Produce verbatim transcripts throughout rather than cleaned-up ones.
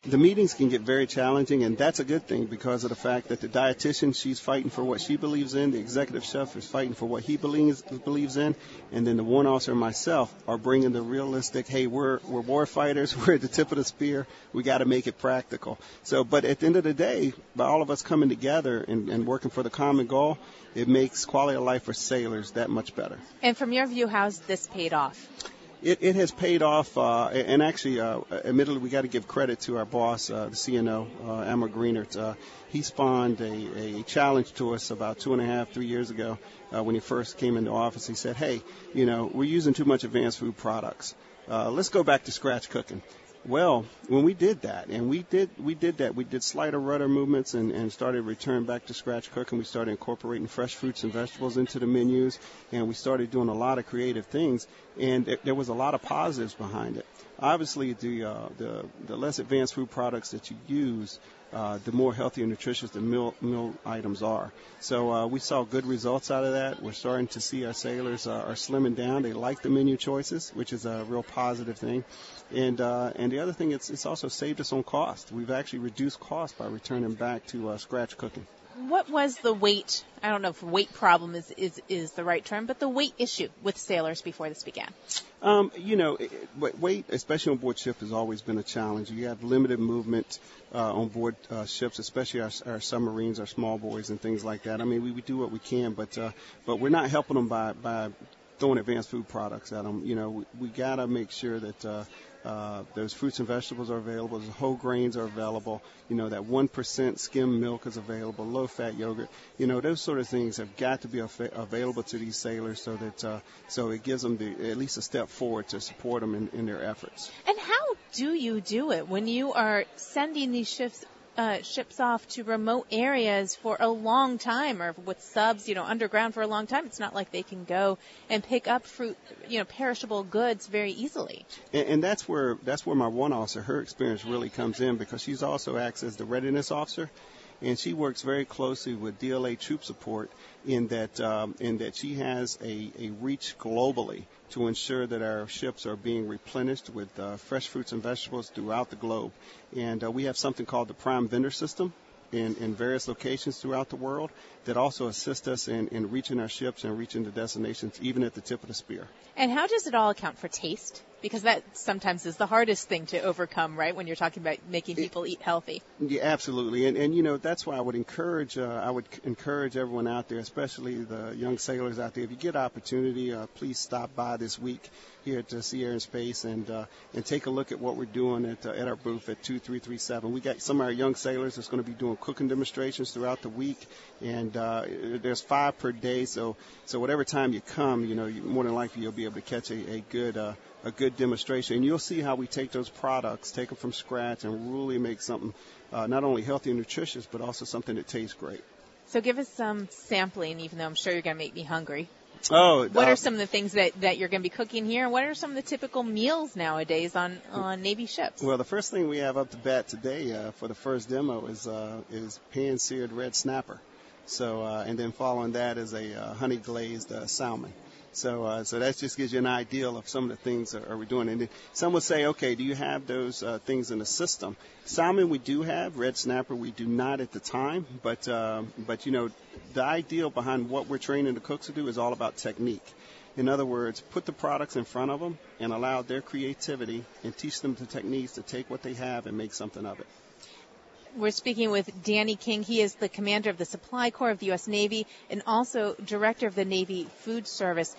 the meetings can get very challenging, and that's a good thing because of the fact that the dietitian, she's fighting for what she believes in, the executive chef is fighting for what he believes believes in, and then the warrant officer and myself are bringing the realistic, hey, we're we're war fighters, we're at the tip of the spear, we got to make it practical. So, but at the end of the day, by all of us coming together and, and working for the common goal, it makes quality of life for sailors that much better. And from your view, how's this paid off? It, it has paid off, uh, and actually, uh, admittedly, we got to give credit to our boss, uh, the C N O, uh, Amber Greenert. Uh, he spawned a, a challenge to us about two and a half, three years ago uh, when he first came into office. He said, hey, you know, we're using too much advanced food products. Uh, let's go back to scratch cooking. Well, when we did that, and we did we did that, we did slider rudder movements and, and started return back to scratch cooking. We started incorporating fresh fruits and vegetables into the menus, and we started doing a lot of creative things, and it, there was a lot of positives behind it. Obviously, the uh, the the less advanced food products that you use, uh, the more healthy and nutritious the meal, meal items are. So uh, we saw good results out of that. We're starting to see our sailors uh, are slimming down. They like the menu choices, which is a real positive thing. And uh, and the other thing, it's it's also saved us on cost. We've actually reduced cost by returning back to uh, scratch cooking. What was the weight, I don't know if weight problem is, is, is the right term, but the weight issue with sailors before this began? Um, you know, weight, especially on board ship, has always been a challenge. You have limited movement uh, on board uh, ships, especially our, our submarines, our small boys, and things like that. I mean, we, we do what we can, but uh, but we're not helping them by, by throwing advanced food products at them. You know, we, we got to make sure that uh, uh, those fruits and vegetables are available, those whole grains are available, you know, that one percent skim milk is available, low-fat yogurt. You know, those sort of things have got to be av- available to these sailors so that uh, so it gives them the, at least a step forward to support them in, in their efforts. And how do you do it when you are sending these ships Uh, ships off to remote areas for a long time, or with subs, you know, underground for a long time? It's not like they can go and pick up fruit, you know, perishable goods very easily. And, and that's where that's where my one officer, her experience really comes in, because she's also acts as the readiness officer, and she works very closely with D L A troop support in that um, in that she has a, a reach globally to ensure that our ships are being replenished with uh, fresh fruits and vegetables throughout the globe. And uh, we have something called the Prime Vendor System in, in various locations throughout the world that also assist us in, in reaching our ships and reaching the destinations, even at the tip of the spear. And how does it all account for taste? Because that sometimes is the hardest thing to overcome, right, when you're talking about making people it, eat healthy. Yeah, absolutely. And, and, you know, that's why I would encourage uh, I would encourage everyone out there, especially the young sailors out there, if you get opportunity, uh, please stop by this week here at uh, Sea, Air, and Space and uh, and take a look at what we're doing at, uh, at our booth at two three three seven. We got some of our young sailors that's going to be doing cooking demonstrations throughout the week, and uh, there's five per day. So so whatever time you come, you know, you, more than likely you'll be able to catch a, a good uh, a good demonstration. And you'll see how we take those products, take them from scratch, and really make something uh, not only healthy and nutritious, but also something that tastes great. So give us some sampling, even though I'm sure you're going to make me hungry. Oh, what uh, are some of the things that, that you're going to be cooking here? What are some of the typical meals nowadays on, on Navy ships? Well, the first thing we have up to bat today uh, for the first demo is uh, is pan-seared red snapper. So, uh, and then following that is a uh, honey glazed uh, salmon. So, uh, so that just gives you an idea of some of the things that are we doing. And then some would say, okay, do you have those uh, things in the system? Salmon we do have, red snapper we do not at the time. But, uh, but you know, the ideal behind what we're training the cooks to do is all about technique. In other words, put the products in front of them and allow their creativity and teach them the techniques to take what they have and make something of it. We're speaking with Danny King. He is the commander of the Supply Corps of the U S Navy and also director of the Navy Food Service.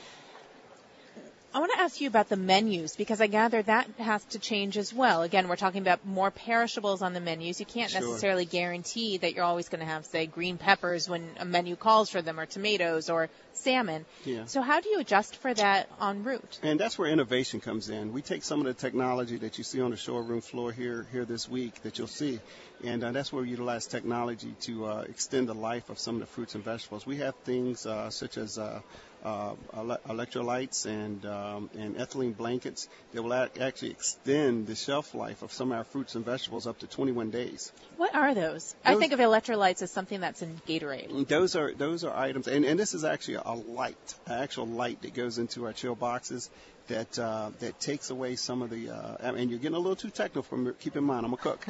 I want to ask you about the menus, because I gather that has to change as well. Again, we're talking about more perishables on the menus. You can't Sure. necessarily guarantee that you're always going to have, say, green peppers when a menu calls for them, or tomatoes or salmon. Yeah. So how do you adjust for that en route? And that's where innovation comes in. We take some of the technology that you see on the showroom floor here here this week that you'll see, and uh, that's where we utilize technology to uh, extend the life of some of the fruits and vegetables. We have things uh, such as uh, uh, ele- electrolytes and um, and ethylene blankets that will a- actually extend the shelf life of some of our fruits and vegetables up to twenty-one days. What are those? those I think of electrolytes as something that's in Gatorade. Those are those are items, and, and this is actually an a light, an actual light that goes into our chill boxes that uh, that takes away some of the. Uh, and you're getting a little too technical. From keep in mind, I'm a cook.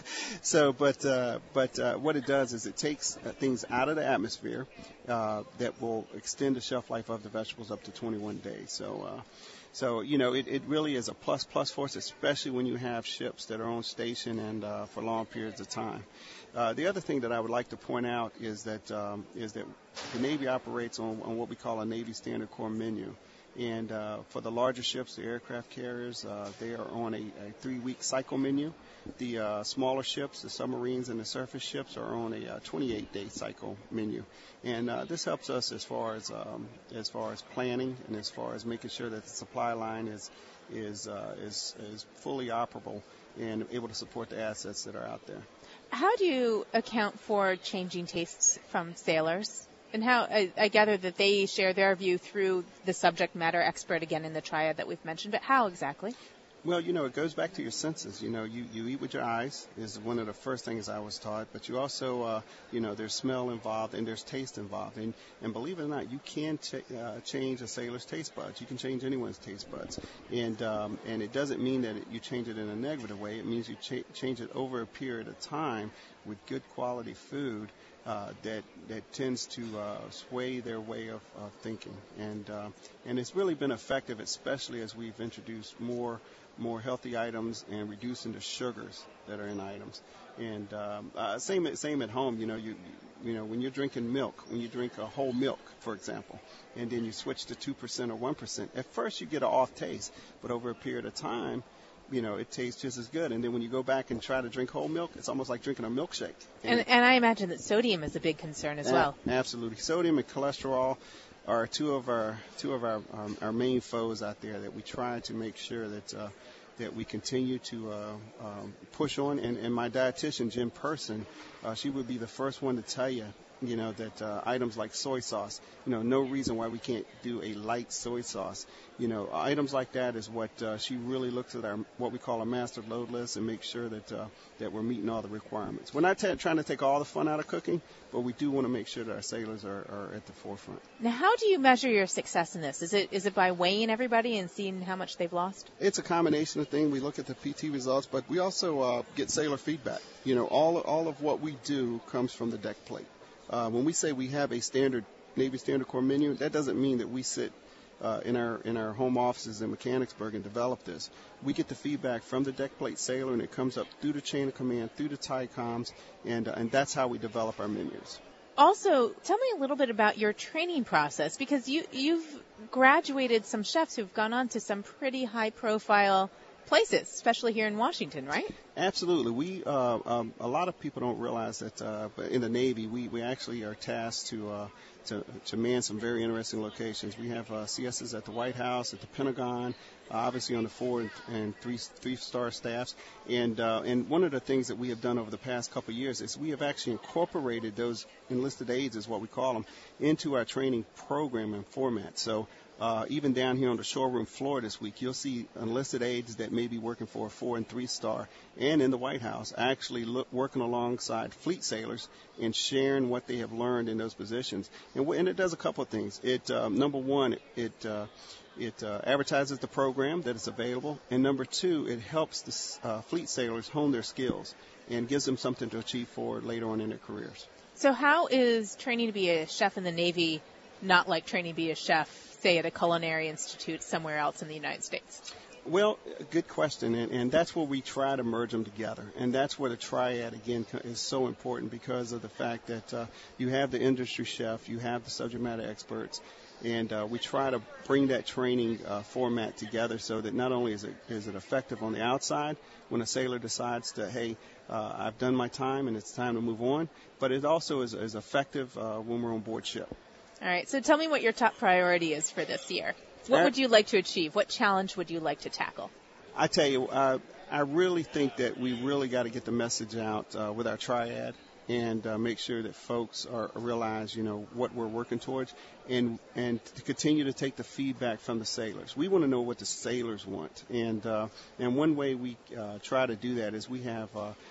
so, but uh, but uh, what it does is it takes uh, things out of the atmosphere uh, that will extend the shelf life of the vegetables up to twenty-one days. So. Uh, So, you know, it, it really is a plus plus for us, especially when you have ships that are on station and uh, for long periods of time. Uh, the other thing that I would like to point out is that um, is that the Navy operates on, on what we call a Navy Standard Core menu. And uh, for the larger ships, the aircraft carriers, uh, they are on a, a three-week cycle menu. The uh, smaller ships, the submarines and the surface ships, are on a uh, twenty-eight day cycle menu. And uh, this helps us as far as um, as far as planning and as far as making sure that the supply line is is uh, is is fully operable and able to support the assets that are out there. How do you account for changing tastes from sailors? And how I, I gather that they share their view through the subject matter expert, again, in the triad that we've mentioned. But how exactly? Well, you know, it goes back to your senses. You know, you, you eat with your eyes is one of the first things I was taught. But you also, uh, you know, there's smell involved and there's taste involved. And, and believe it or not, you can ch- uh, change a sailor's taste buds. You can change anyone's taste buds. And um, and it doesn't mean that it, you change it in a negative way. It means you cha- change it over a period of time with good quality food. Uh, that that tends to uh, sway their way of, of thinking, and uh, and it's really been effective, especially as we've introduced more more healthy items and reducing the sugars that are in items. And um, uh, same same at home. You know, you you know when you're drinking milk, when you drink a whole milk, for example, and then you switch to two percent or one percent. At first, you get an off taste, but over a period of time, you know, it tastes just as good. And then when you go back and try to drink whole milk, it's almost like drinking a milkshake. And, and, and I imagine that sodium is a big concern as well. Absolutely. Sodium and cholesterol are two of our two of our um, our main foes out there that we try to make sure that uh, that we continue to uh, um, push on. And, and my dietitian, Jim Person, uh, she would be the first one to tell you, you know, that uh, items like soy sauce, you know, no reason why we can't do a light soy sauce. You know, items like that is what uh, she really looks at our what we call a master load list and make sure that uh, that we're meeting all the requirements. We're not t- trying to take all the fun out of cooking, but we do want to make sure that our sailors are, are at the forefront. Now, how do you measure your success in this? Is it is it by weighing everybody and seeing how much they've lost? It's a combination of things. We look at the P T results, but we also uh, get sailor feedback. You know, all all of what we do comes from the deck plate. Uh, when we say we have a standard Navy Standard Core menu, that doesn't mean that we sit uh, in our in our home offices in Mechanicsburg and develop this. We get the feedback from the deck plate sailor, and it comes up through the chain of command, through the TICOMs, and uh, and that's how we develop our menus. Also, tell me a little bit about your training process, because you you've graduated some chefs who've gone on to some pretty high-profile places, especially here in Washington, right? Absolutely. We uh, um, a lot of people don't realize that, uh, but in the Navy, we, we actually are tasked to, uh, to to man some very interesting locations. We have uh, C Ss at the White House, at the Pentagon, uh, obviously on the four and, and three three star staffs. And uh, and one of the things that we have done over the past couple of years is we have actually incorporated those enlisted aides, is what we call them, into our training program and format. So. Uh, even down here on the showroom floor this week, you'll see enlisted aides that may be working for a four and three star, and in the White House, actually look, working alongside fleet sailors and sharing what they have learned in those positions. And, w- and it does a couple of things. It um, number one, it uh, it uh, advertises the program that is available, and number two, it helps the uh, fleet sailors hone their skills and gives them something to achieve for later on in their careers. So, how is training to be a chef in the Navy not like training to be a chef, say, at a culinary institute somewhere else in the United States? Well, good question, and, and that's where we try to merge them together, and that's where the triad, again, is so important because of the fact that uh, you have the industry chef, you have the subject matter experts, and uh, we try to bring that training uh, format together so that not only is it, is it effective on the outside when a sailor decides to, hey, uh, I've done my time and it's time to move on, but it also is, is effective uh, when we're on board ship. All right, so tell me what your top priority is for this year. What would you like to achieve? What challenge would you like to tackle? I tell you, uh, I really think that we really got to get the message out uh, with our triad and uh, make sure that folks are realize, you know, what we're working towards, and and to continue to take the feedback from the sailors. We want to know what the sailors want, and uh, and one way we uh, try to do that is we have uh,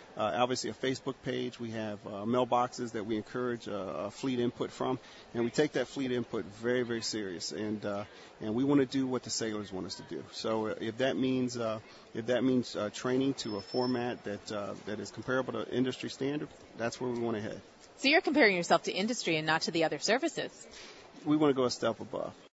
uh, obviously a Facebook page. We have uh, mailboxes that we encourage uh, fleet input from, and we take that fleet input very, very serious. And uh, and we want to do what the sailors want us to do. So uh, if that means uh, if that means uh, training to a format that uh, that is comparable to industry standard, that's where we want to head. So you're comparing yourself to industry and not to the other services. We want to go a step above.